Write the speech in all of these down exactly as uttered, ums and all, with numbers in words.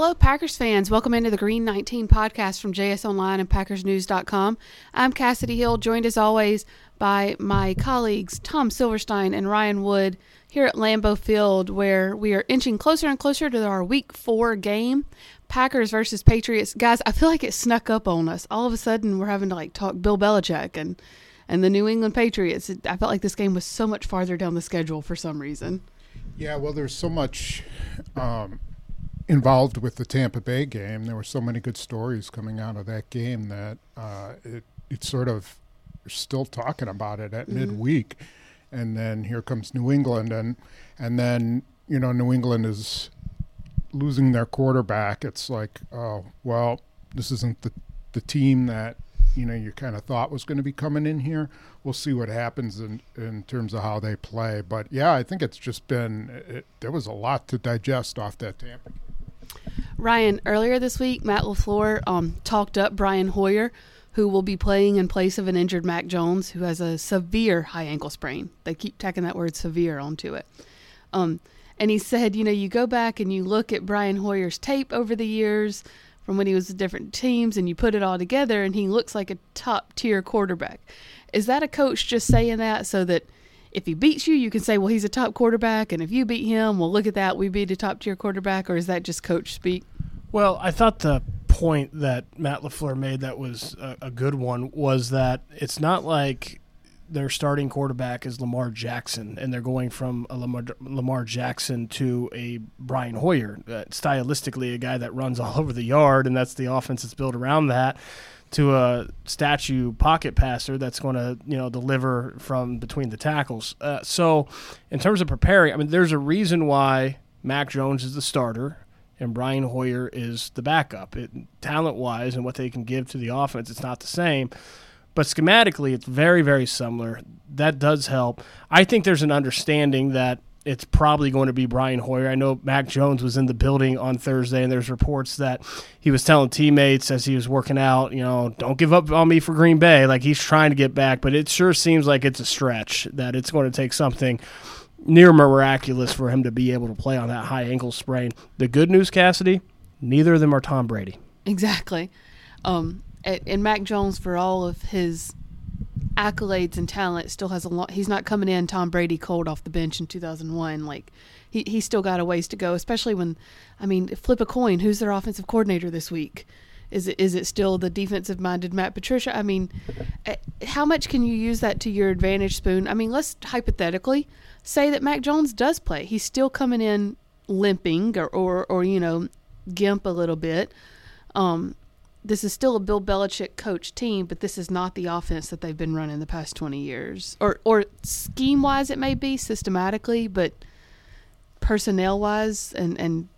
Hello, Packers fans. Welcome into the Green nineteen podcast from J S Online and Packers News dot com. I'm Cassidy Hill, joined as always by my colleagues Tom Silverstein and Ryan Wood here at Lambeau Field, where we are inching closer and closer to our Week four game, Packers versus Patriots. Guys, I feel like it snuck up on us. All of a sudden, we're having to like talk Bill Belichick and, and the New England Patriots. I felt like this game was so much farther down the schedule for some reason. Yeah, well, there's so much um, involved with the Tampa Bay game. There were so many good stories coming out of that game that uh, it it's sort of we're still talking about it at mm-hmm. midweek. And then here comes New England, and and then you know New England is losing their quarterback. It's like, oh well, this isn't the the team that you know you kind of thought was going to be coming in here. We'll see what happens in in terms of how they play. But yeah, I think it's just been it, there was a lot to digest off that Tampa game. Ryan, earlier this week, Matt LaFleur um, talked up Brian Hoyer, who will be playing in place of an injured Mac Jones, who has a severe high ankle sprain. They keep tacking that word severe onto it. Um, and he said, you know, you go back and you look at Brian Hoyer's tape over the years from when he was with different teams, and you put it all together, and he looks like a top-tier quarterback. Is that a coach just saying that so that if he beats you, you can say, well, he's a top quarterback, and if you beat him, well, look at that, we beat a top-tier quarterback, or is that just coach speak? Well, I thought the point that Matt LaFleur made that was a, a good one was that it's not like their starting quarterback is Lamar Jackson and they're going from a Lamar, Lamar Jackson to a Brian Hoyer, uh, stylistically a guy that runs all over the yard, and that's the offense that's built around that, to a statue pocket passer that's going to, you know, deliver from between the tackles. Uh, so in terms of preparing, I mean, there's a reason why Mac Jones is the starter and Brian Hoyer is the backup. It, talent-wise and what they can give to the offense, it's not the same. But schematically, it's very, very similar. That does help. I think there's an understanding that it's probably going to be Brian Hoyer. I know Mac Jones was in the building on Thursday, and there's reports that he was telling teammates as he was working out, you know, don't give up on me for Green Bay. Like, he's trying to get back, but it sure seems like it's a stretch, that it's going to take something near miraculous for him to be able to play on that high ankle sprain. The good news, Cassidy, neither of them are Tom Brady. Exactly. Um, and Mac Jones, for all of his accolades and talent, still has a lot. He's not coming in Tom Brady cold off the bench in two thousand one. Like, he he's still got a ways to go, especially when, I mean, flip a coin. Who's their offensive coordinator this week? Is it is it still the defensive-minded Matt Patricia? I mean, how much can you use that to your advantage, Spoon? I mean, let's hypothetically say that Mac Jones does play. He's still coming in limping or, or, or you know, gimp a little bit. Um, this is still a Bill Belichick coach team, but this is not the offense that they've been running the past twenty years. Or, or scheme-wise it may be, systematically, but personnel-wise and, and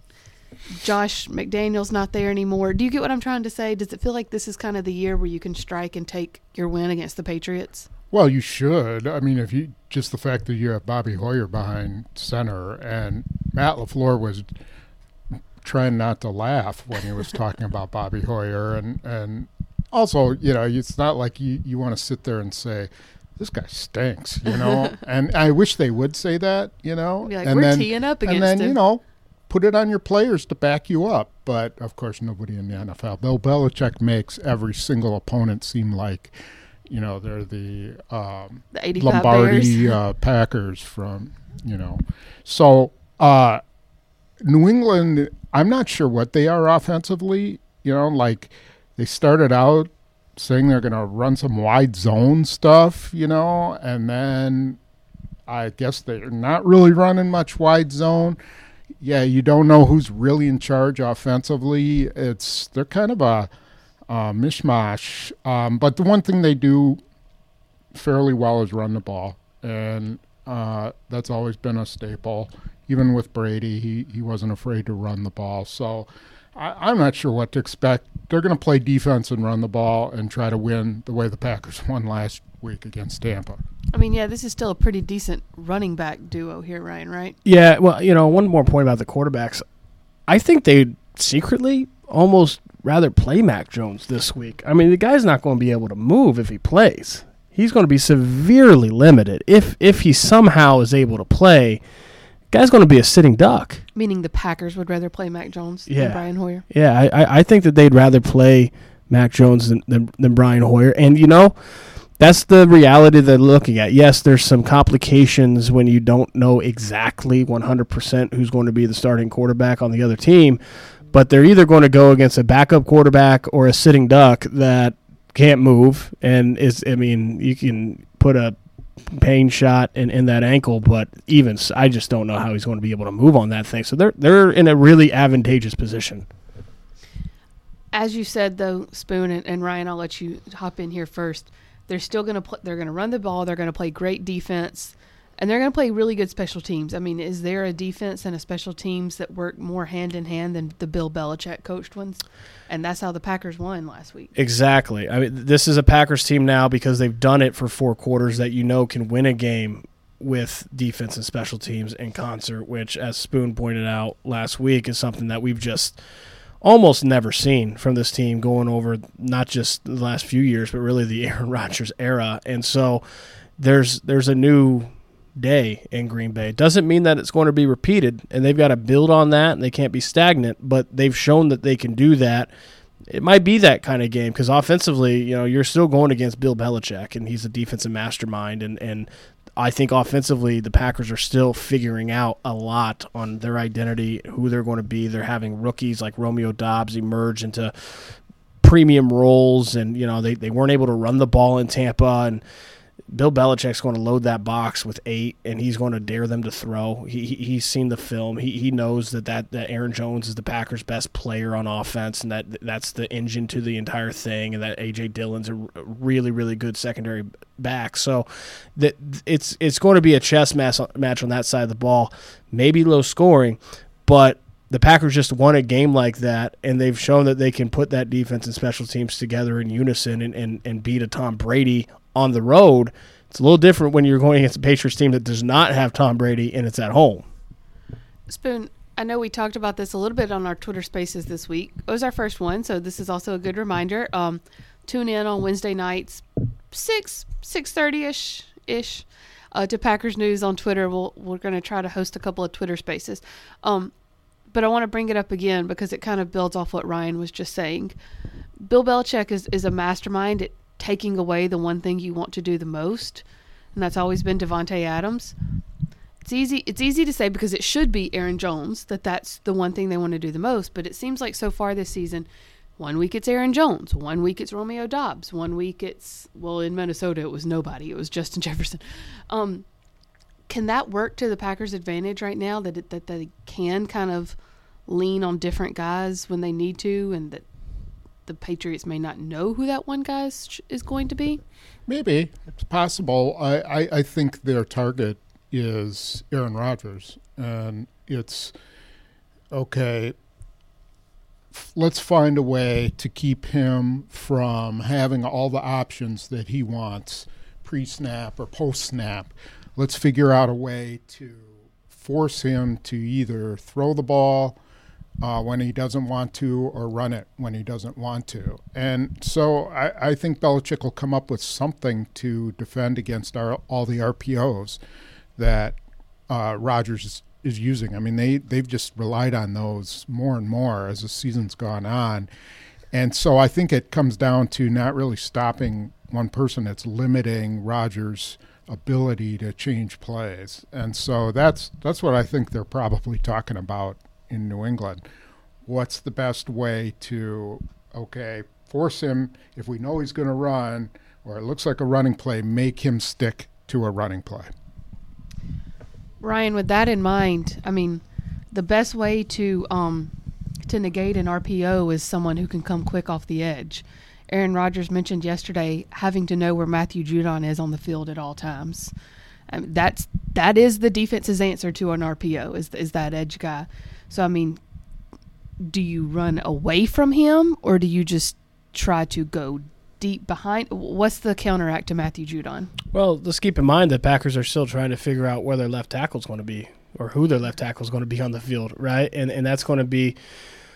Josh McDaniels not there anymore. Do you get what I'm trying to say? Does it feel like this is kind of the year where you can strike and take your win against the Patriots? Well, you should. I mean, if you just the fact that you have Bobby Hoyer behind center, and Matt LaFleur was trying not to laugh when he was talking about Bobby Hoyer, and and also, you know, it's not like you, you want to sit there and say, this guy stinks, you know. And I wish they would say that, you know. Be like, and we're then, teeing up against and then him. you know, put it on your players to back you up. But of course, nobody in the N F L. Bill Belichick makes every single opponent seem like, you know, they're the, um, the Lombardi uh, Packers from, you know. So uh, New England, I'm not sure what they are offensively. You know, like they started out saying they're going to run some wide zone stuff, you know, and then I guess they're not really running much wide zone. Yeah, you don't know who's really in charge offensively. It's they're kind of a uh, mishmash. Um, but the one thing they do fairly well is run the ball, and uh, that's always been a staple. Even with Brady, he, he wasn't afraid to run the ball. So I, I'm not sure what to expect. They're going to play defense and run the ball and try to win the way the Packers won last week against Tampa. I mean, yeah, this is still a pretty decent running back duo here, Ryan, right? Yeah, well, you know, one more point about the quarterbacks. I think they'd secretly almost rather play Mac Jones this week. I mean, the guy's not going to be able to move if he plays. He's going to be severely limited. If if he somehow is able to play, the guy's going to be a sitting duck. Meaning the Packers would rather play Mac Jones Yeah. than Brian Hoyer. Yeah, I, I- I think that they'd rather play Mac Jones than, than, than Brian Hoyer. And, you know, that's the reality they're looking at. Yes, there's some complications when you don't know exactly one hundred percent who's going to be the starting quarterback on the other team, but they're either going to go against a backup quarterback or a sitting duck that can't move and is, I mean, you can put a pain shot in, in that ankle, but even s- I just don't know how he's going to be able to move on that thing. So they're they're in a really advantageous position. As you said, though, Spoon and, and Ryan, I'll let you hop in here first. They're still going to pl- they're going to run the ball. They're going to play great defense, and they're going to play really good special teams. I mean, is there a defense and a special teams that work more hand in hand than the Bill Belichick coached ones? And that's how the Packers won last week. Exactly. I mean, this is a Packers team now because they've done it for four quarters that you know can win a game with defense and special teams in concert, which, as Spoon pointed out last week, is something that we've just almost never seen from this team going over not just the last few years, but really the Aaron Rodgers era. And so there's there's a new day in Green Bay. It doesn't mean that it's going to be repeated, and they've got to build on that, and they can't be stagnant, but they've shown that they can do that. It might be that kind of game because offensively, you know, you're still going against Bill Belichick, and he's a defensive mastermind, and, and I think offensively the Packers are still figuring out a lot on their identity, who they're going to be. They're having rookies like Romeo Doubs emerge into premium roles, and, you know, they, they weren't able to run the ball in Tampa, and Bill Belichick's going to load that box with eight, and he's going to dare them to throw. He, he He's seen the film. He he knows that, that, that Aaron Jones is the Packers' best player on offense, and that that's the engine to the entire thing, and that A J. Dillon's a really, really good secondary back. So that it's it's going to be a chess match, match on that side of the ball, maybe low scoring, but the Packers just won a game like that, and they've shown that they can put that defense and special teams together in unison and, and, and beat a Tom Brady on the road. It's a little different when you're going against a Patriots team that does not have Tom Brady and it's at home. Spoon, I know we talked about this a little bit on our Twitter Spaces this week. It was our first one, so this is also a good reminder. Um, tune in on Wednesday nights, six six thirty ish ish, uh, to Packers News on Twitter. We'll, we're going to try to host a couple of Twitter Spaces, um, but I want to bring it up again because it kind of builds off what Ryan was just saying. Bill Belichick is is a mastermind at taking away the one thing you want to do the most, and that's always been Devontae Adams. It's easy it's easy to say because it should be Aaron Jones that that's the one thing they want to do the most, but it seems like so far this season, one week it's Aaron Jones, one week it's Romeo Doubs, one week it's, well, in Minnesota it was nobody, it was Justin Jefferson. Um, can that work to the Packers' advantage right now, that it, that they can kind of lean on different guys when they need to, and that the Patriots may not know who that one guy is, is going to be? Maybe. It's possible. I, I, I think their target is Aaron Rodgers. And it's, okay, f- let's find a way to keep him from having all the options that he wants pre-snap or post-snap. Let's figure out a way to force him to either throw the ball Uh, when he doesn't want to, or run it when he doesn't want to. And so I, I think Belichick will come up with something to defend against our, all the R P Os that uh, Rodgers is, is using. I mean, they, they've just relied on those more and more as the season's gone on. And so I think it comes down to not really stopping one person. It's limiting Rodgers' ability to change plays. And so that's that's what I think they're probably talking about in New England. What's the best way to, okay, force him, if we know he's going to run, or it looks like a running play, make him stick to a running play. Ryan, with that in mind, I mean, the best way to um, to negate an R P O is someone who can come quick off the edge. Aaron Rodgers mentioned yesterday having to know where Matthew Judon is on the field at all times. Um, that's that is the defense's answer to an R P O, is is that edge guy. So, I mean, do you run away from him, or do you just try to go deep behind? What's the counteract to Matthew Judon? Well, let's keep in mind that Packers are still trying to figure out where their left tackle is going to be, or who their left tackle is going to be on the field, right? And and that's going to be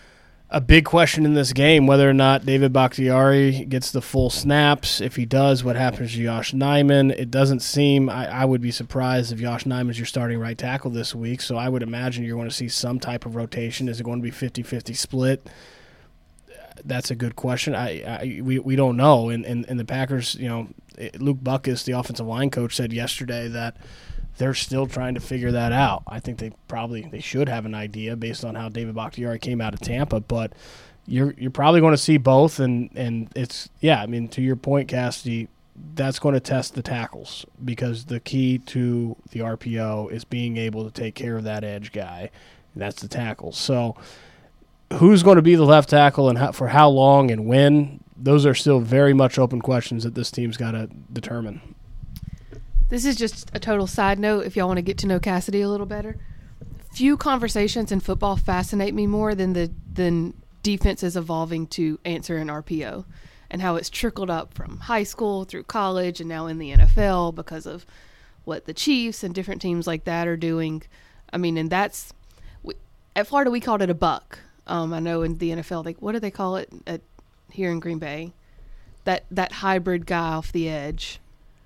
a big question in this game, whether or not David Bakhtiari gets the full snaps. If he does, what happens to Josh Nijman? It doesn't seem, I, I would be surprised if Josh Nijman's your starting right tackle this week, so I would imagine you're going to see some type of rotation. Is it going to be fifty-fifty split? That's a good question. I, I we, we don't know. And, and, and the Packers, you know, Luke Buckus, the offensive line coach, said yesterday that they're still trying to figure that out. I think they probably they should have an idea based on how David Bakhtiari came out of Tampa, but you're you're probably going to see both, and, and it's yeah. I mean, to your point, Cassidy, that's going to test the tackles because the key to the R P O is being able to take care of that edge guy, and that's the tackles. So, who's going to be the left tackle and how, for how long and when? Those are still very much open questions that this team's got to determine. This is just a total side note if y'all want to get to know Cassidy a little better. Few conversations in football fascinate me more than the than defenses evolving to answer an R P O and how it's trickled up from high school through college and now in the N F L because of what the Chiefs and different teams like that are doing. I mean, and that's we, at Florida we called it a buck. Um, I know in the N F L, like what do they call it at, here in Green Bay? That that hybrid guy off the edge.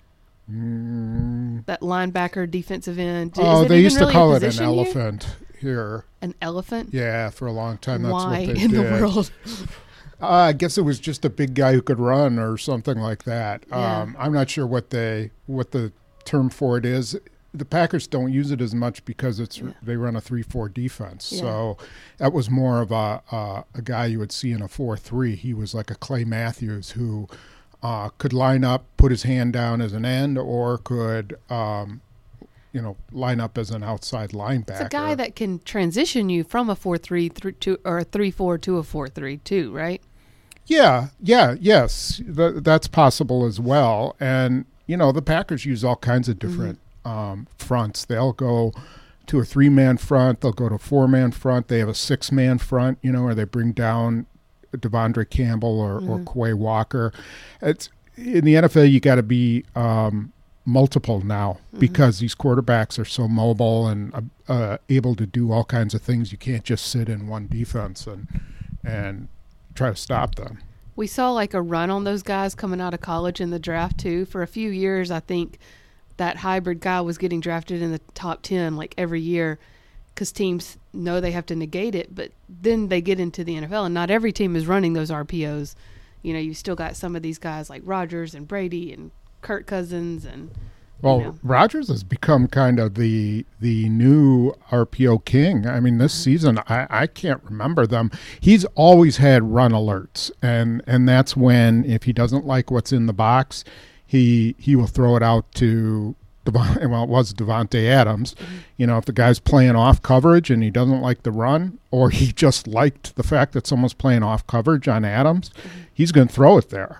Mm. That linebacker, defensive end. Oh, Is it they even used really to call a it an position here? elephant here. An elephant? Yeah, for a long time. That's Why what they in did. the world? Uh, I guess it was just a big guy who could run or something like that. Yeah. Um, I'm not sure what they what the term for it is. The Packers don't use it as much because it's Yeah. they run a three four defense. Yeah. So that was more of a uh, a guy you would see in a four three. He was like a Clay Matthews who uh, could line up, put his hand down as an end, or could um, you know line up as an outside linebacker. It's a guy that can transition you from a four three th- to or a three four to a four three too, right? Yeah, yeah, yes, Th- that's possible as well. And you know, the Packers use all kinds of different mm-hmm. um, fronts. They'll go to a three-man front. They'll go to a four-man front. They have a six-man front, you know, where they bring down Devondre Campbell or, mm-hmm. or Quay Walker. It's in the N F L. You got to be um, multiple now mm-hmm. because these quarterbacks are so mobile and uh, uh, able to do all kinds of things. You can't just sit in one defense and and try to stop them. We saw like a run on those guys coming out of college in the draft too. For a few years, I think that hybrid guy was getting drafted in the top ten like every year because teams know they have to negate it, but then they get into the N F L and not every team is running those R P Os. You know, you still got some of these guys like Rodgers and Brady and Kirk Cousins and Well, you know. Rodgers has become kind of the the new R P O king. I mean, this season, I, I can't remember them. He's always had run alerts, and, and that's when, if he doesn't like what's in the box, he he will throw it out to, Devon, well, it was Devontae Adams. Mm-hmm. You know, if the guy's playing off coverage and he doesn't like the run, or he just liked the fact that someone's playing off coverage on Adams, mm-hmm. he's going to throw it there.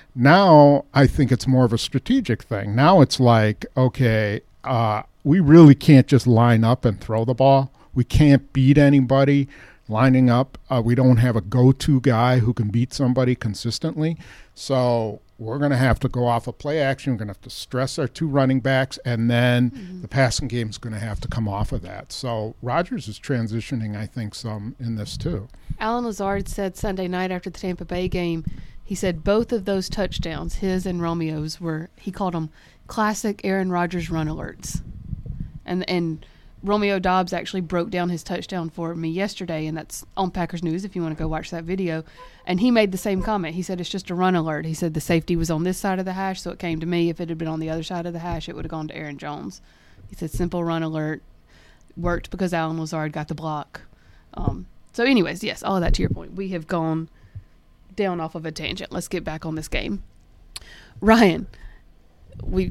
Now, I think it's more of a strategic thing. Now it's like, okay, uh, we really can't just line up and throw the ball. We can't beat anybody lining up. Uh, we don't have a go-to guy who can beat somebody consistently. So we're going to have to go off of play action. We're going to have to stress our two running backs, and then mm-hmm. the passing game is going to have to come off of that. So Rodgers is transitioning, I think, some in this too. Allen Lazard said Sunday night after the Tampa Bay game, he said both of those touchdowns, his and Romeo's, were, he called them classic Aaron Rodgers run alerts. And and Romeo Dobbs actually broke down his touchdown for me yesterday, and that's on Packers News if you want to go watch that video. And he made the same comment. He said it's just a run alert. He said the safety was on this side of the hash, so it came to me. If it had been on the other side of the hash, it would have gone to Aaron Jones. He said simple run alert. Worked because Allen Lazard got the block. Um, so anyways, yes, all of that to your point. We have gone down off of a tangent. Let's get back on this game. Ryan, we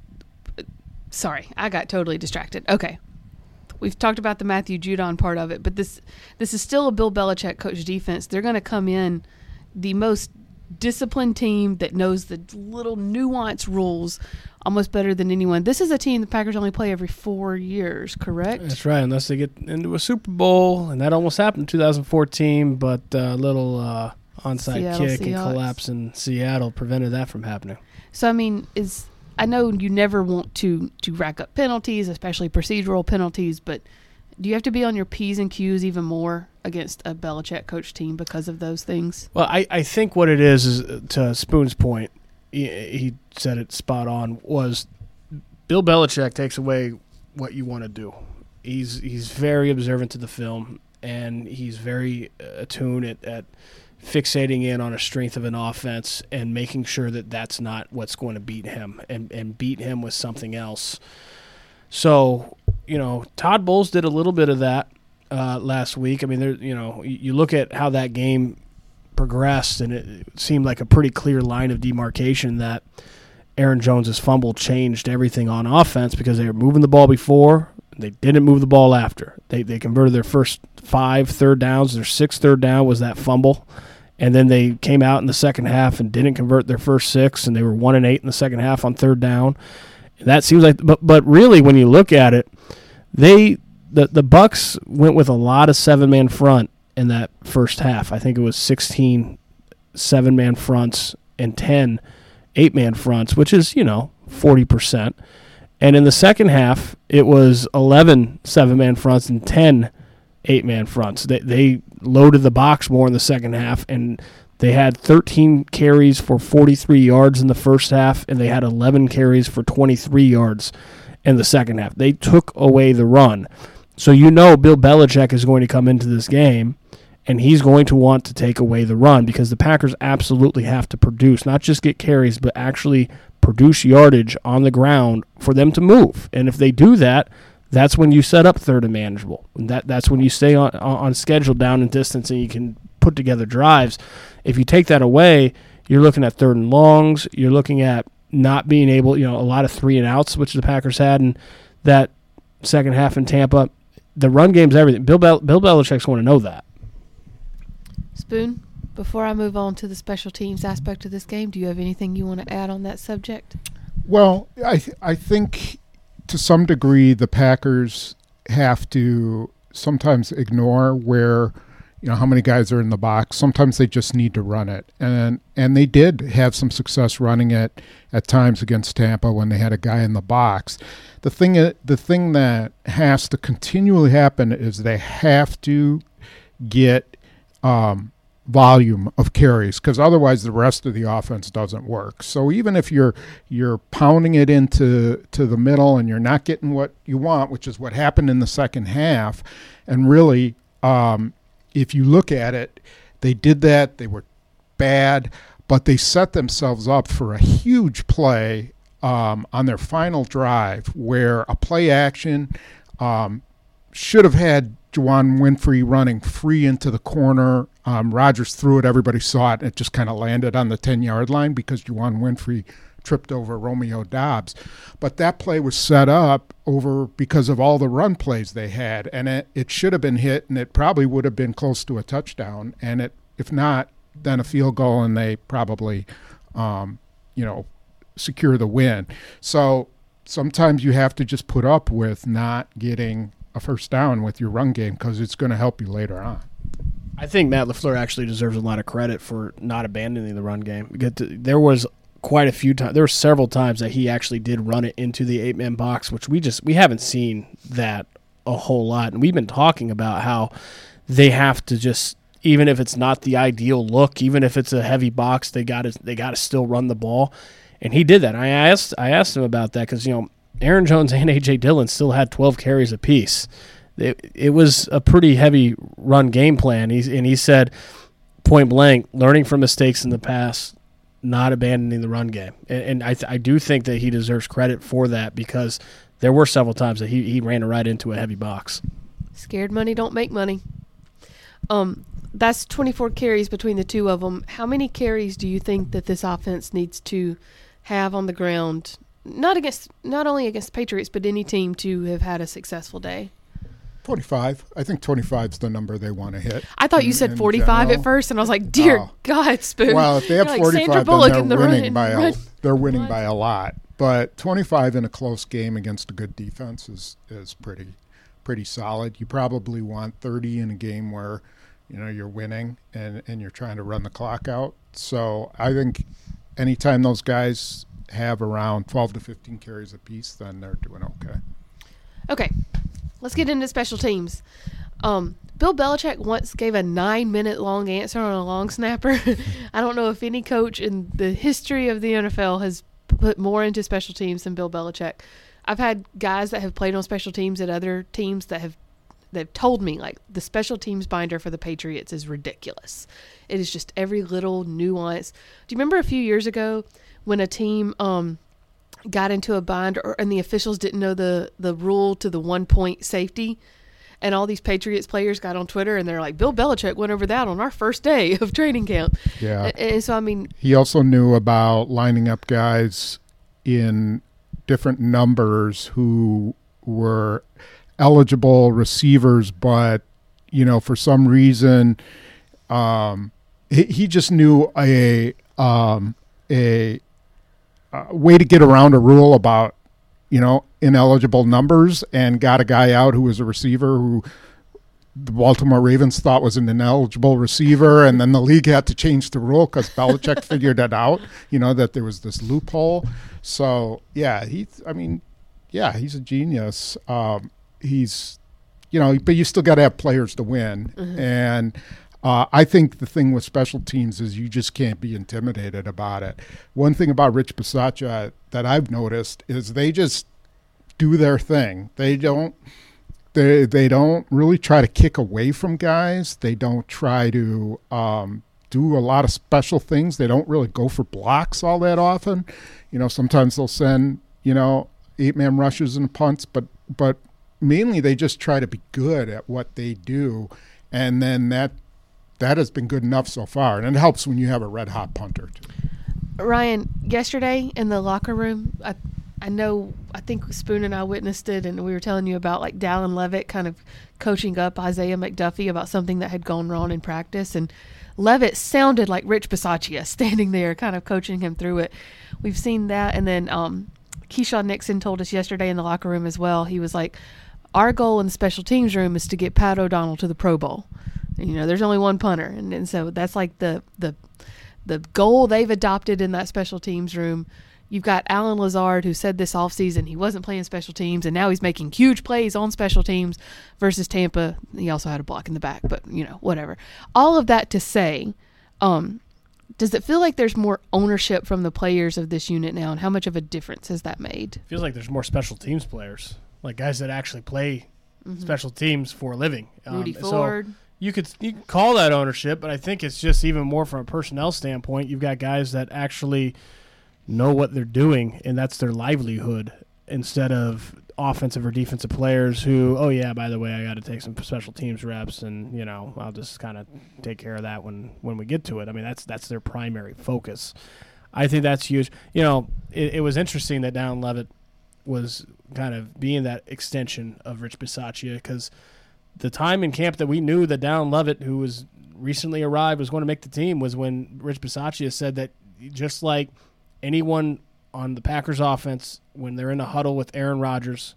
sorry, I got totally distracted. Okay. We've talked about the Matthew Judon part of it, but this this is still a Bill Belichick coach defense. They're going to come in the most disciplined team that knows the little nuanced rules almost better than anyone. This is a team the Packers only play every four years, correct? That's right, unless they get into a Super Bowl, and that almost happened in two thousand fourteen, but a uh, little uh, onside Seattle kick Seahawks. and collapse in Seattle prevented that from happening. So, I mean, is I know you never want to, to rack up penalties, especially procedural penalties, but Do you have to be on your P's and Q's even more against a Belichick coach team because of those things? Well, I, I think what it is is, to Spoon's point, he, he said it spot on, was Bill Belichick takes away what you want to do. He's he's very observant to the film, and he's very attuned at, at fixating in on a strength of an offense and making sure that that's not what's going to beat him and, and beat him with something else. So, you know, Todd Bowles did a little bit of that uh, last week. I mean, there, you know, you look at how that game progressed, and it seemed like a pretty clear line of demarcation that Aaron Jones's fumble changed everything on offense because they were moving the ball before. They didn't move the ball after. They they converted their first five third downs. Their sixth third down was that fumble. And then they came out in the second half and didn't convert their first six, and they were one and eight in the second half on third down. That seems like, but but really, when you look at it, they the the Bucks went with a lot of seven man front in that first half. I think it was sixteen seven man fronts and ten eight man fronts, which is, you know, forty percent. And in the second half, it was eleven seven man fronts and ten eight man fronts. They they loaded the box more in the second half, and they had thirteen carries for forty-three yards in the first half, and they had eleven carries for twenty-three yards in the second half. They took away the run. So you know Bill Belichick is going to come into this game, and he's going to want to take away the run because the Packers absolutely have to produce, not just get carries, but actually produce yardage on the ground for them to move. And if they do that, that's when you set up third and manageable. And that that's when you stay on on schedule down in distance and you can put together drives. If you take that away, you're looking at third and longs. You're looking at not being able, you know, a lot of three and outs, which the Packers had in that second half in Tampa. The run game's everything. Bill Bel- Bill Belichick's going to know that. Spoon, before I move on to the special teams aspect of this game, do you have anything you want to add on that subject? Well, I th- I think to some degree the Packers have to sometimes ignore where, you know, how many guys are in the box. Sometimes they just need to run it. And and they did have some success running it at times against Tampa when they had a guy in the box. The thing the thing that has to continually happen is they have to get um, volume of carries, because otherwise the rest of the offense doesn't work. So even if you're you're pounding it into to the middle and you're not getting what you want, which is what happened in the second half, and really um, if you look at it, they did that. They were bad, but they set themselves up for a huge play um, on their final drive where a play action um, should have had Juwan Winfrey running free into the corner. Um, Rodgers threw it. Everybody saw it. It just kind of landed on the ten-yard line because Juwan Winfrey tripped over Romeo Doubs. But that play was set up over because of all the run plays they had, and it, it should have been hit, and it probably would have been close to a touchdown. And it, if not, then a field goal, and they probably, um, you know, secure the win. So sometimes you have to just put up with not getting a first down with your run game because it's going to help you later on. I think Matt LaFleur actually deserves a lot of credit for not abandoning the run game. Because there was quite a few times, there were several times that he actually did run it into the eight-man box, which we just we haven't seen that a whole lot. And we've been talking about how they have to just, even if it's not the ideal look, even if it's a heavy box, they got to they got to still run the ball. And he did that. I asked I asked him about that because, you know, Aaron Jones and A J Dillon still had twelve carries apiece. It, it was a pretty heavy run game plan. He's, and he said, point blank, learning from mistakes in the past, not abandoning the run game. And, and I, th- I do think that he deserves credit for that because there were several times that he, he ran right into a heavy box. Scared money don't make money. Um, that's twenty-four carries between the two of them. How many carries do you think that this offense needs to have on the ground, not against, not only against the Patriots, but any team to have had a successful day? twenty-five. I think twenty-five is the number they want to hit. I thought you in, said in forty-five general. at first, and I was like, "Dear Oh. God, Spoon!" Well, if they have You're like forty-five, Sandra then Bullock they're in the winning run, by a run. they're winning Run. by a lot. But twenty-five in a close game against a good defense is is pretty pretty solid. You probably want thirty in a game where, you know, you're winning and and you're trying to run the clock out. So I think anytime those guys have around twelve to fifteen carries apiece, then they're doing okay. Okay, let's get into special teams. Um, Bill Belichick once gave a nine-minute long answer on a long snapper. I don't know if any coach in the history of the N F L has put more into special teams than Bill Belichick. I've had guys that have played on special teams at other teams that have they've told me, like, the special teams binder for the Patriots is ridiculous. It is just every little nuance. Do you remember a few years ago when a team um, got into a bind or, and the officials didn't know the, the rule to the one-point safety? And all these Patriots players got on Twitter and they're like, Bill Belichick went over that on our first day of training camp. Yeah. And, and so, I mean. He also knew about lining up guys in different numbers who were eligible receivers, but, you know, for some reason, um, he, he just knew a, um, a, a way to get around a rule about, you know, ineligible numbers, and got a guy out who was a receiver who the Baltimore Ravens thought was an ineligible receiver, and then the league had to change the rule because Belichick figured it out, you know, that there was this loophole. So, yeah, he, I mean, yeah, he's a genius. Um, he's, you know, but you still got to have players to win. Mm-hmm. And uh, I think the thing with special teams is you just can't be intimidated about it. One thing about Rich Bisaccia that I've noticed is they just do their thing. They don't they they don't really try to kick away from guys. They don't try to um, do a lot of special things. They don't really go for blocks all that often. You know, sometimes they'll send, you know, eight-man rushes and punts, but but mainly they just try to be good at what they do, and then that that has been good enough so far. And it helps when you have a red-hot punter too. Ryan, yesterday in the locker room, I I know, I think Spoon and I witnessed it, and we were telling you about, like, Dallin Levitt kind of coaching up Isaiah McDuffie about something that had gone wrong in practice, and Levitt sounded like Rich Bisaccia standing there kind of coaching him through it. We've seen that, and then um, Keyshawn Nixon told us yesterday in the locker room as well. He was like, our goal in the special teams room is to get Pat O'Donnell to the Pro Bowl. And, you know, there's only one punter, and, and so that's like the the the goal they've adopted in that special teams room. You've got Alan Lazard, who said this offseason he wasn't playing special teams, and now he's making huge plays on special teams versus Tampa. He also had a block in the back, but, you know, whatever. All of that to say, um, does it feel like there's more ownership from the players of this unit now, and how much of a difference has that made? Feels like there's more special teams players, like guys that actually play mm-hmm. special teams for a living. Rudy um, Ford. So you could you could call that ownership, but I think it's just even more from a personnel standpoint. You've got guys that actually – know what they're doing, and that's their livelihood, instead of offensive or defensive players who, oh yeah, by the way, I got to take some special teams reps, and, you know, I'll just kind of take care of that when, when we get to it. I mean, that's that's their primary focus. I think that's huge. You know, it, it was interesting that Dallin Levitt was kind of being that extension of Rich Bisaccia, because the time in camp that we knew that Dallin Levitt, who was recently arrived, was going to make the team, was when Rich Bisaccia said that just like anyone on the Packers offense, when they're in a huddle with Aaron Rodgers,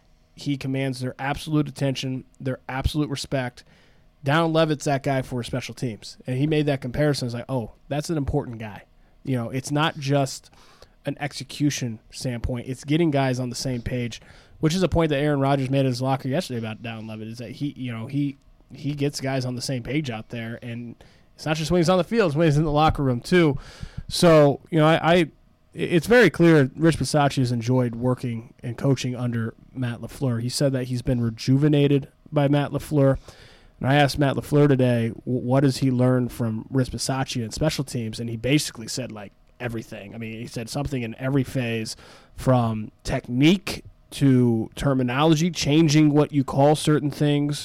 he commands their absolute attention, their absolute respect. Dallin Levitt's that guy for special teams. And he made that comparison. It's like, oh, that's an important guy. You know, it's not just an execution standpoint. It's getting guys on the same page, which is a point that Aaron Rodgers made in his locker yesterday about Dallin Levitt, is that he, you know, he he gets guys on the same page out there. And it's not just when he's on the field, it's when he's in the locker room too. So, you know, I, I it's very clear Rich Bisaccia has enjoyed working and coaching under Matt LaFleur. He said that he's been rejuvenated by Matt LaFleur. And I asked Matt LaFleur today, what does he learn from Rich Bisaccia in special teams? And he basically said, like, everything. I mean, he said something in every phase, from technique to terminology, changing what you call certain things,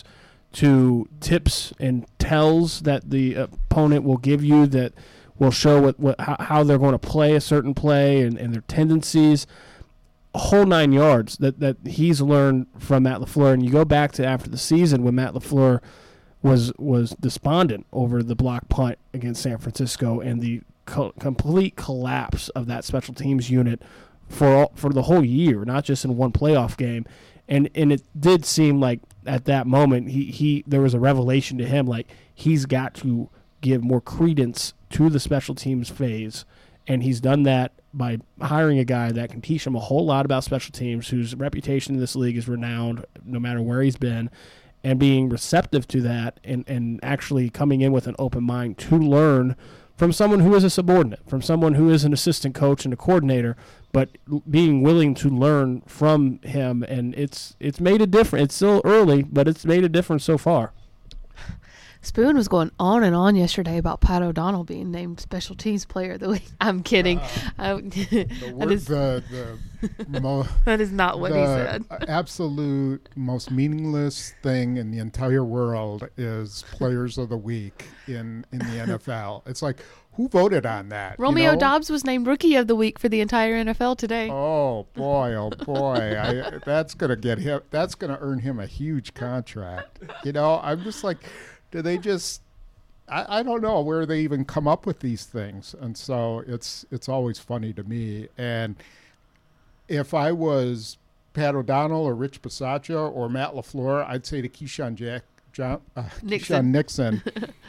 to tips and tells that the opponent will give you that will show what, what how, how they're going to play a certain play and, and their tendencies, a whole nine yards that, that he's learned from Matt LaFleur. And you go back to after the season when Matt LaFleur was was despondent over the block punt against San Francisco and the co- complete collapse of that special teams unit for all, for the whole year, not just in one playoff game. And and it did seem like at that moment he, he there was a revelation to him, like he's got to give more credence to the special teams phase, and he's done that by hiring a guy that can teach him a whole lot about special teams, whose reputation in this league is renowned no matter where he's been, and being receptive to that and, and actually coming in with an open mind to learn from someone who is a subordinate, from someone who is an assistant coach and a coordinator, but being willing to learn from him. And it's it's made a difference. It's still early, but it's made a difference so far. Spoon was going on and on yesterday about Pat O'Donnell being named Special Teams Player of the Week. I'm kidding. Uh, I, the that, word, is, the, the mo- that is not what the he said. absolute most meaningless thing in the entire world is Players of the Week in, in the N F L. It's like, who voted on that? Romeo you know? Dobbs was named Rookie of the Week for the entire N F L today. Oh boy, oh boy! I, that's gonna get him. That's gonna earn him a huge contract. You know, I'm just like, do they just? I, I don't know where they even come up with these things, and so it's it's always funny to me. And if I was Pat O'Donnell or Rich Bisaccia or Matt LaFleur, I'd say to Keyshawn Jack, John, uh, Nixon. Keyshawn Nixon,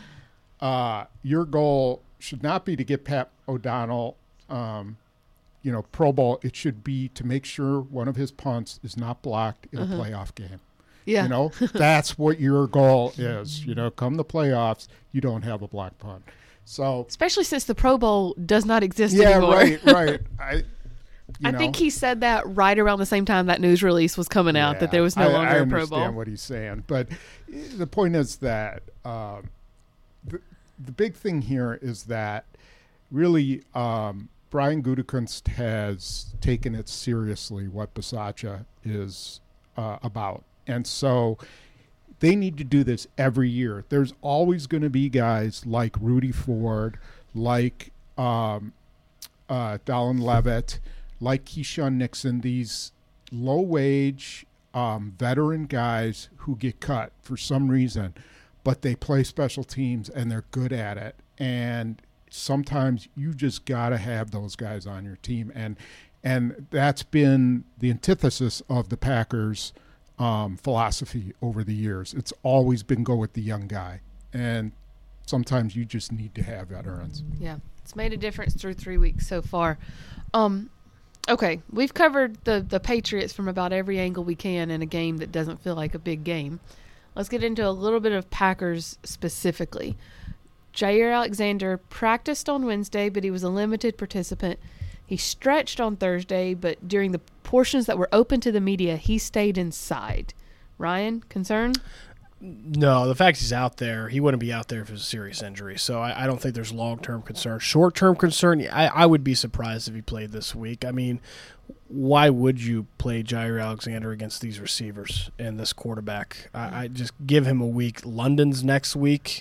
uh, your goal should not be to get Pat O'Donnell, um, you know, Pro Bowl. It should be to make sure one of his punts is not blocked in Uh-huh. a playoff game. Yeah. You know, that's what your goal is. You know, come the playoffs, you don't have a block punt. So, Especially since the Pro Bowl does not exist yeah, anymore. right, right. I, you I know, think he said that right around the same time that news release was coming out, yeah, that there was no I, longer I a Pro understand Bowl. what he's saying, but the point is that um, the the big thing here is that really um, Brian Gutekunst has taken it seriously what Bisaccia is uh, about. And so they need to do this every year. There's always going to be guys like Rudy Ford, like um, uh, Dallin Levitt, like Keyshawn Nixon, these low-wage um, veteran guys who get cut for some reason, but they play special teams and they're good at it. And sometimes you just got to have those guys on your team. And and that's been the antithesis of the Packers' um, philosophy over the years. It's always been go with the young guy. And sometimes you just need to have veterans. Yeah, it's made a difference through three weeks so far. Um, okay, we've covered the, the Patriots from about every angle we can in a game that doesn't feel like a big game. Let's get into a little bit of Packers specifically. Jair Alexander practiced on Wednesday, but he was a limited participant. He stretched on Thursday, but during the portions that were open to the media, he stayed inside. Ryan, concern? No, the fact he's out there, he wouldn't be out there if it was a serious injury. So I, I don't think there's long-term concern. Short-term concern, I, I would be surprised if he played this week. I mean, why would you play Jair Alexander against these receivers and this quarterback? I, I just give him a week. London's next week.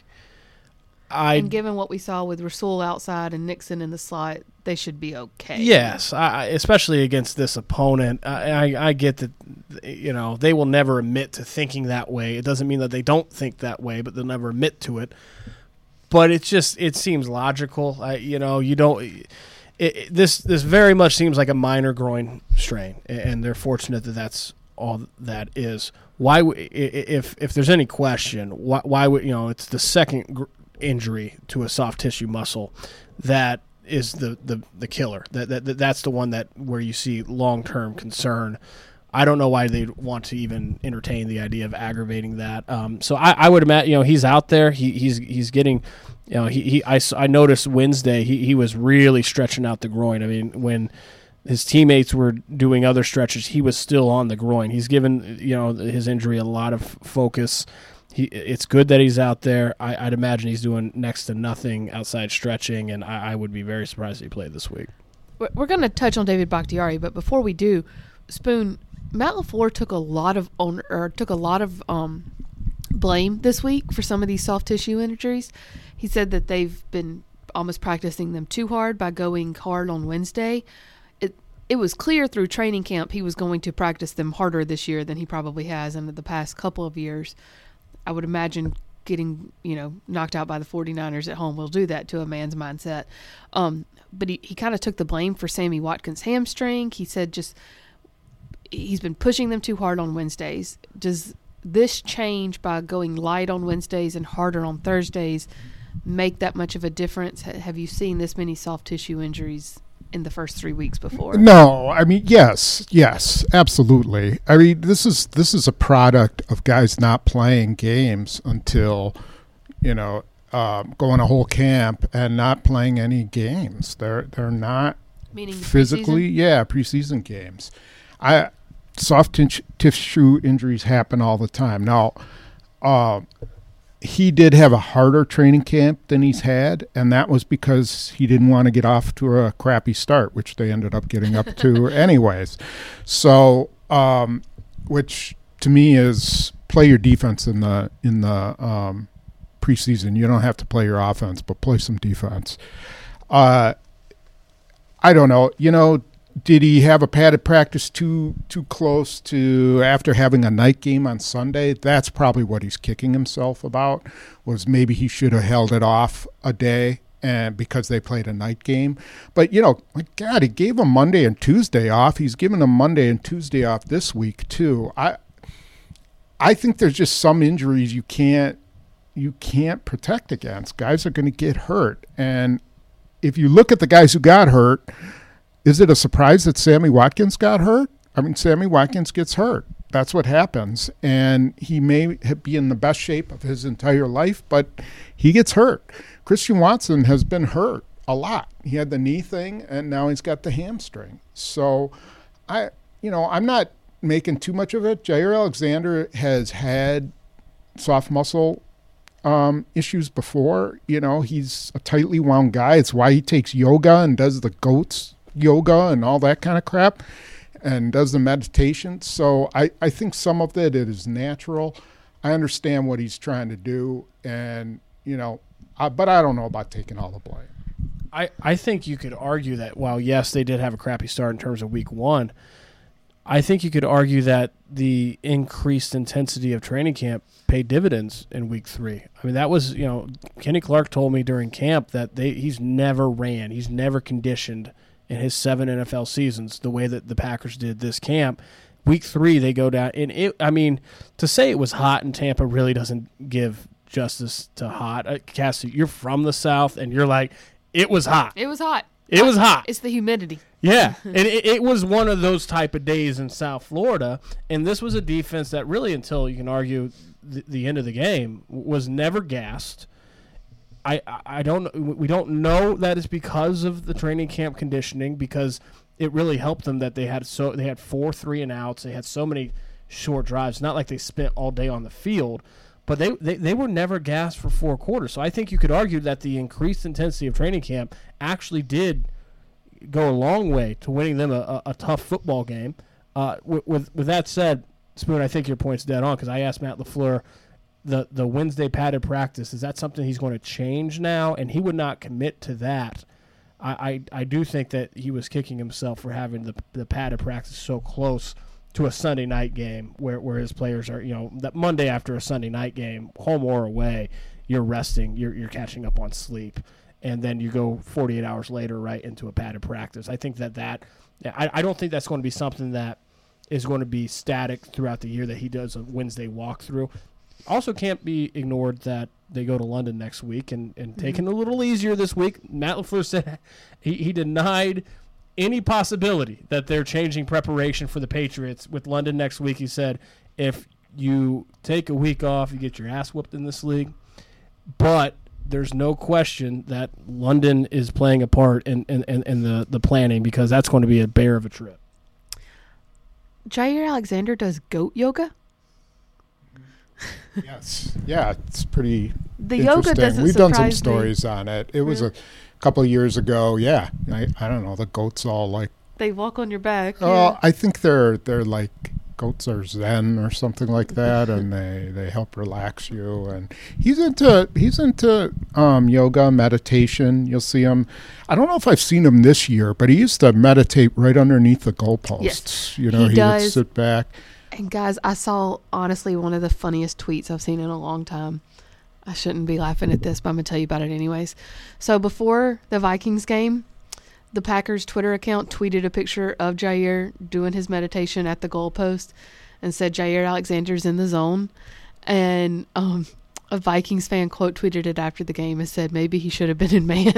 I And given what we saw with Rasul outside and Nixon in the slot, they should be okay. Yes, I, especially against this opponent. I, I, I get that, you know, they will never admit to thinking that way. It doesn't mean that they don't think that way, but they'll never admit to it. But it's just, it seems logical. I, you know, you don't. It, it, this this very much seems like a minor groin strain, and they're fortunate that that's all that is. Why, if if there's any question, why, why would you know? It's the second gr- injury to a soft tissue muscle that is the, the, the killer. That, that that's the one that where you see long-term concern. I don't know why they'd want to even entertain the idea of aggravating that. Um, so I, I would imagine, you know, he's out there. He, he's he's getting, you know, he, he I, I noticed Wednesday he, he was really stretching out the groin. I mean, when his teammates were doing other stretches, he was still on the groin. He's given, you know, his injury a lot of focus. He, it's good that he's out there. I, I'd imagine he's doing next to nothing outside stretching, and I, I would be very surprised if he played this week. We're, we're going to touch on David Bakhtiari, but before we do, Spoon, Matt LaFleur took a lot of on, or took a lot of um, blame this week for some of these soft tissue injuries. He said that they've been almost practicing them too hard by going hard on Wednesday. It it was clear through training camp he was going to practice them harder this year than he probably has in the past couple of years. I would imagine getting, you know, knocked out by the 49ers at home will do that to a man's mindset. Um, but he, he kind of took the blame for Sammy Watkins' hamstring. He said just he's been pushing them too hard on Wednesdays. Does this change by going light on Wednesdays and harder on Thursdays make that much of a difference? Have you seen this many soft tissue injuries in the first three weeks before. No, I mean, yes, yes, absolutely. I mean, this is this is a product of guys not playing games until, you know, um, going a whole camp and not playing any games. They're they're not Meaning physically, preseason? yeah, preseason games. I soft t- tissue injuries happen all the time. Now, uh, he did have a harder training camp than he's had, and that was because he didn't want to get off to a crappy start, which they ended up getting up to anyways. So, um, which to me is play your defense in the in the um, preseason. You don't have to play your offense, but play some defense. Uh, I don't know. You know, did he have a padded practice too too close to after having a night game on Sunday? That's probably what he's kicking himself about, was maybe he should have held it off a day and because they played a night game. But, you know, my God, he gave him Monday and Tuesday off. He's given him Monday and Tuesday off this week too. I I think there's just some injuries you can't you can't protect against. Guys are going to get hurt. And if you look at the guys who got hurt, is it a surprise that Sammy Watkins got hurt? I mean, Sammy Watkins gets hurt. That's what happens. And he may be in the best shape of his entire life, but he gets hurt. Christian Watson has been hurt a lot. He had the knee thing, and now he's got the hamstring. So, I, you know, I'm not making too much of it. Jair Alexander has had soft muscle Um, issues before. You know, he's a tightly wound guy. It's why he takes yoga and does the goats yoga and all that kind of crap and does the meditation. So I, I think some of it is natural. I understand what he's trying to do, and, you know, I, but I don't know about taking all the blame. I, I think you could argue that while, yes, they did have a crappy start in terms of week one, I think you could argue that the increased intensity of training camp paid dividends in week three. I mean, that was, you know, Kenny Clark told me during camp that they he's never ran, he's never conditioned in his seven N F L seasons the way that the Packers did this camp. Week three, they go down. And, it, I mean, to say it was hot in Tampa really doesn't give justice to hot. Uh, Cassie, you're from the South, and you're like, it was hot. It was hot. It was hot. It's the humidity. Yeah, and it, it was one of those type of days in South Florida, and this was a defense that really, until you can argue the, the end of the game, was never gassed. I, I don't we don't know that it's because of the training camp conditioning, because it really helped them that they had so they had four three and outs, they had so many short drives. Not like they spent all day on the field, but they, they, they were never gassed for four quarters. So I think you could argue that the increased intensity of training camp actually did go a long way to winning them a, a, a tough football game. Uh, with, with with that said, Spoon, I think your point's dead on, because I asked Matt LaFleur, the, the Wednesday padded practice, is that something he's going to change now? And he would not commit to that. I, I, I do think that he was kicking himself for having the the padded practice so close to a Sunday night game where, where his players are, you know, that Monday after a Sunday night game, home or away, you're resting, you're you're catching up on sleep, and then you go forty-eight hours later right into a padded practice. I think that that I, I don't think that's going to be something that is going to be static throughout the year, that he does a Wednesday walkthrough. Also can't be ignored that they go to London next week and, and mm-hmm. taking it a little easier this week. Matt LaFleur said he, he denied any possibility that they're changing preparation for the Patriots with London next week. He said, if you take a week off, you get your ass whooped in this league. But there's no question that London is playing a part in, in, in, in the, the planning, because that's going to be a bear of a trip. Jair Alexander does goat yoga? Yes. Yeah, it's pretty The interesting. yoga doesn't We've done some surprise me. stories on it. It was Really? a couple of years ago. Yeah. I, I don't know. The goats all like, They walk on your back. oh, yeah. I think they're they're like goats are zen or something like that, and they, they help relax you. And he's into he's into um, yoga, meditation. You'll see him. I don't know if I've seen him this year, but he used to meditate right underneath the goalposts. Yes, you know, he he, does. would sit back. And guys, I saw honestly one of the funniest tweets I've seen in a long time. I shouldn't be laughing at this, but I'm going to tell you about it anyways. So before the Vikings game, the Packers Twitter account tweeted a picture of Jair doing his meditation at the goalpost and said Jair Alexander's in the zone. And um, a Vikings fan quote tweeted it after the game and said maybe he should have been in man.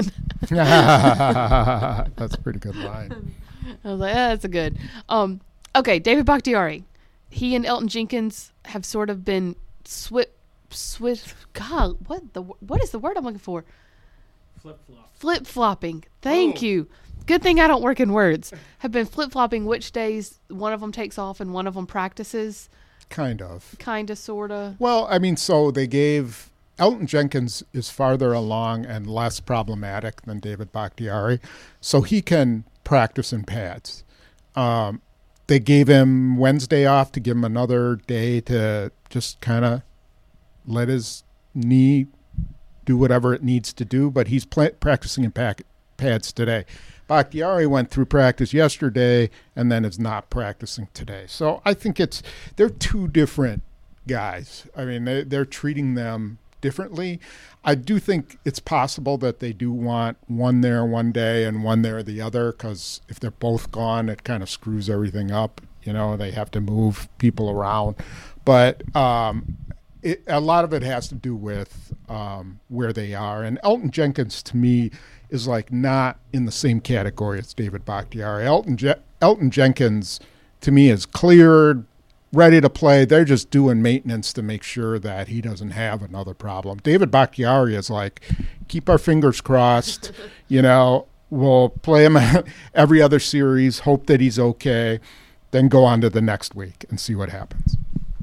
That's a pretty good line. I was like, ah, that's a good. Um, okay, David Bakhtiari. He and Elton Jenkins have sort of been swip, swip. God, what the what is the word I'm looking for? Flip flop. Flip flopping. Thank Oh. you. Good thing I don't work in words. Have been flip flopping which days one of them takes off and one of them practices. Kind of. Kinda, sorta. Well, I mean, so they gave Elton Jenkins is farther along and less problematic than David Bakhtiari, so he can practice in pads. Um, they gave him Wednesday off to give him another day to just kind of let his knee do whatever it needs to do, but he's pla- practicing in pack- pads today. Bakhtiari went through practice yesterday and then is not practicing today. So I think it's they're two different guys. I mean, they, they're treating them differently. I do think it's possible that they do want one there one day and one there the other, because if they're both gone, it kind of screws everything up. You know, they have to move people around. But um, it, a lot of it has to do with um, where they are. And Elton Jenkins, to me, is like not in the same category as David Bakhtiari. Elton, Je- Elton Jenkins, to me, is cleared, ready to play. They're just doing maintenance to make sure that he doesn't have another problem. David Bakhtiari is like, keep our fingers crossed. You know, we'll play him every other series, hope that he's okay, then go on to the next week and see what happens.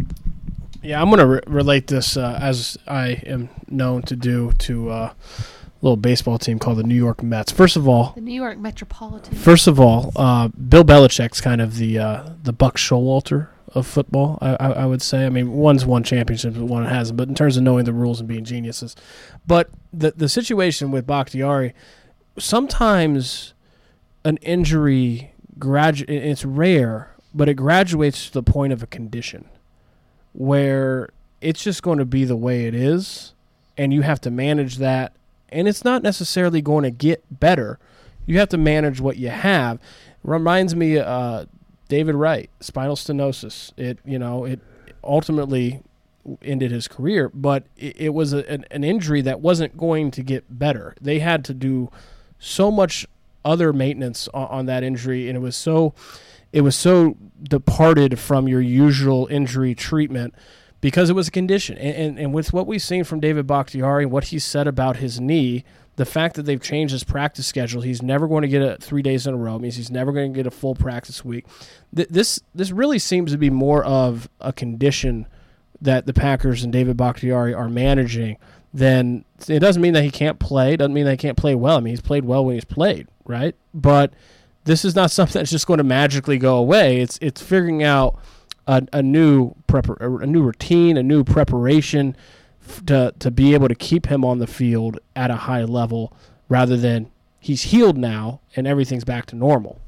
Yeah, I'm going to re- relate this, uh, as I am known to do, to uh, a little baseball team called the New York Mets. First of all, The New York Metropolitan. First of all, uh, Bill Belichick's kind of the uh, the Buck Showalter of football, I, I, I would say. I mean, one's won championships, one hasn't, but in terms of knowing the rules and being geniuses. But the the situation with Bakhtiari, sometimes an injury, gradu- it's rare, but it graduates to the point of a condition where it's just going to be the way it is, and you have to manage that, and it's not necessarily going to get better. You have to manage what you have. Reminds me, uh, David Wright, spinal stenosis. It, you know, it ultimately ended his career, but it, it was a, an, an injury that wasn't going to get better. They had to do so much other maintenance on, on that injury, and it was so, it was so departed from your usual injury treatment because it was a condition. And, and, and with what we've seen from David Bakhtiari, what he said about his knee, the fact that they've changed his practice schedule, he's never going to get a three days in a row. It means he's never going to get a full practice week. Th- this this really seems to be more of a condition that the Packers and David Bakhtiari are managing than it doesn't mean that he can't play. It doesn't mean that he can't play well. I mean, he's played well when he's played, right? But this is not something that's just going to magically go away. It's it's figuring out a, a new prepar- a new routine, a new preparation to to be able to keep him on the field at a high level, rather than he's healed now and everything's back to normal.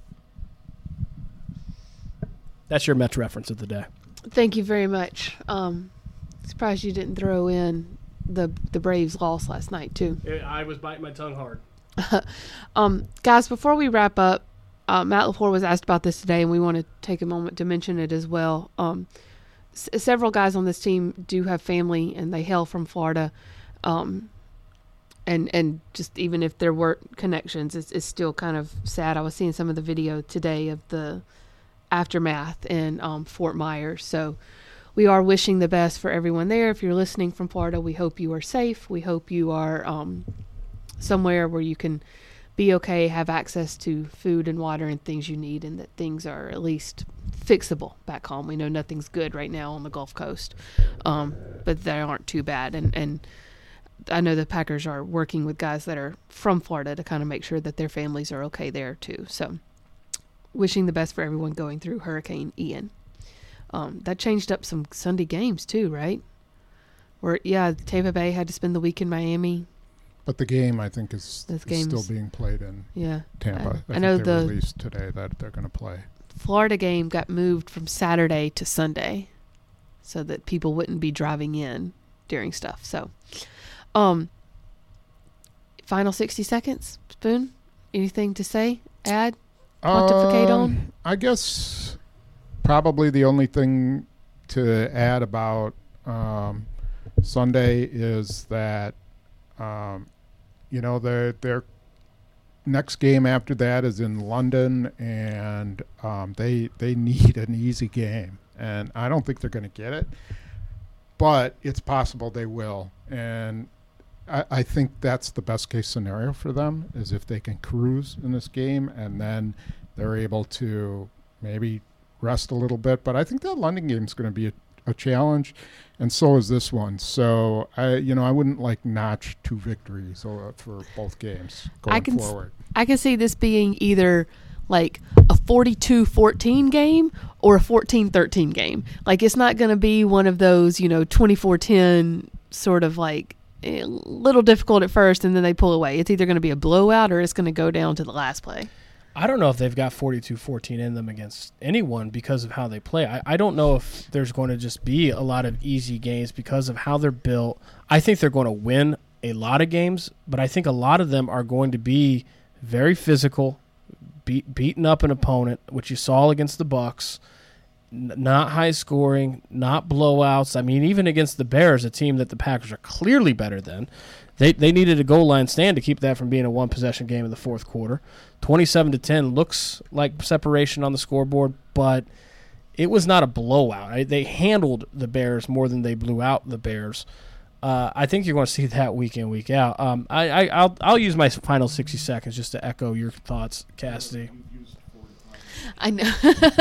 That's your Mets reference of the day. Thank you very much. Um, surprised you didn't throw in the the Braves loss last night too. I was biting my tongue hard. Um, guys, before we wrap up, uh, Matt LaFleur was asked about this today, and we want to take a moment to mention it as well. Um, s- several guys on this team do have family, and they hail from Florida. Um, and and just even if there were connections, it's, it's still kind of sad. I was seeing some of the video today of the aftermath in um, Fort Myers. So we are wishing the best for everyone there. If you're listening from Florida, we hope you are safe. We hope you are um, somewhere where you can be okay, have access to food and water and things you need, and that things are at least fixable back home. We know nothing's good right now on the Gulf Coast, um, but they aren't too bad. And, and I know the Packers are working with guys that are from Florida to kind of make sure that their families are okay there too. So wishing the best for everyone going through Hurricane Ian. Um, that changed up some Sunday games too, right? Where, yeah, Tampa Bay had to spend the week in Miami. But the game, I think, is, This is game's- still being played in Yeah. Tampa. I- I, I think know they the- released today that they're going to play. Florida game got moved from Saturday to Sunday so that people wouldn't be driving in during stuff. So, um, final sixty seconds, Spoon, anything to say, add, pontificate Um, on? I guess probably the only thing to add about um, Sunday is that, um, you know, their their next game after that is in London, and um, they they need an easy game, and I don't think they're going to get it, but it's possible they will, and I, I think that's the best case scenario for them, is if they can cruise in this game, and then they're able to maybe rest a little bit. But I think that London game is going to be a, a challenge, and so is this one. So I, you know, I wouldn't like notch two victories uh, for both games going I can forward. S- I can see this being either like a forty-two fourteen game or a fourteen thirteen game. Like, it's not going to be one of those, you know, twenty-four ten sort of like a little difficult at first and then they pull away. It's either going to be a blowout or it's going to go down to the last play. I don't know if they've got forty-two fourteen in them against anyone because of how they play. I, I don't know if there's going to just be a lot of easy games because of how they're built. I think they're going to win a lot of games, but I think a lot of them are going to be very physical, beat, beating up an opponent, which you saw against the Bucks. N- not high scoring, not blowouts. I mean, even against the Bears, a team that the Packers are clearly better than, they they needed a goal line stand to keep that from being a one possession game in the fourth quarter. twenty-seven to ten looks like separation on the scoreboard, but it was not a blowout. I, they handled the Bears more than they blew out the Bears. Uh, I think you're going to see that week in, week out. Um, I, I, I'll, I'll use my final sixty seconds just to echo your thoughts, Cassidy. I know.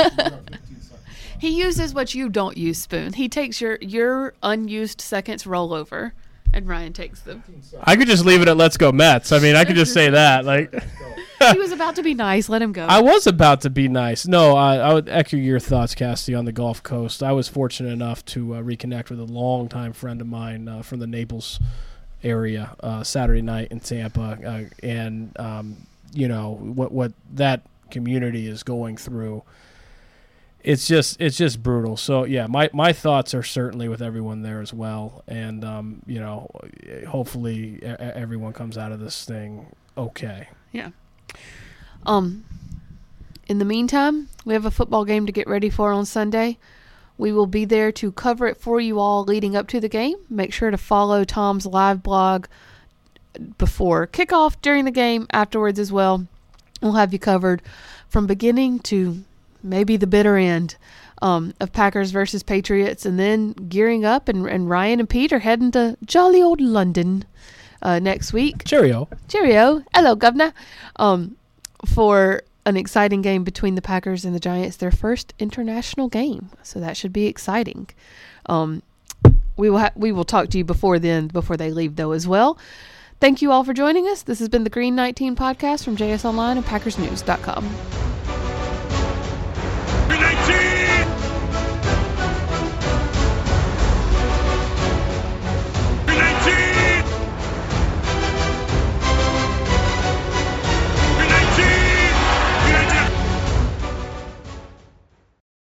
He uses what you don't use, Spoon. He takes your, your unused seconds rollover, and Ryan takes them. I could just leave it at "Let's go Mets." I mean, I could just say that. Like, he was about to be nice. Let him go. I was about to be nice. No, I, I would echo your thoughts, Cassidy, on the Gulf Coast. I was fortunate enough to uh, reconnect with a longtime friend of mine uh, from the Naples area uh, Saturday night in Tampa, uh, and um, you know what what that community is going through. It's just it's just brutal. So yeah, my, my thoughts are certainly with everyone there as well, and um, you know, hopefully everyone comes out of this thing okay. Yeah. Um. In the meantime, we have a football game to get ready for on Sunday. We will be there to cover it for you all leading up to the game. Make sure to follow Tom's live blog before kickoff, during the game, afterwards as well. We'll have you covered from beginning to maybe the bitter end um, of Packers versus Patriots, and then gearing up, and, and Ryan and Pete are heading to jolly old London uh, next week. Cheerio. Cheerio. Hello, Governor. Um, for an exciting game between the Packers and the Giants, their first international game. So that should be exciting. Um, we will ha- we will talk to you before then, before they leave, though, as well. Thank you all for joining us. This has been the Green nineteen podcast from J S Online and Packers News dot com.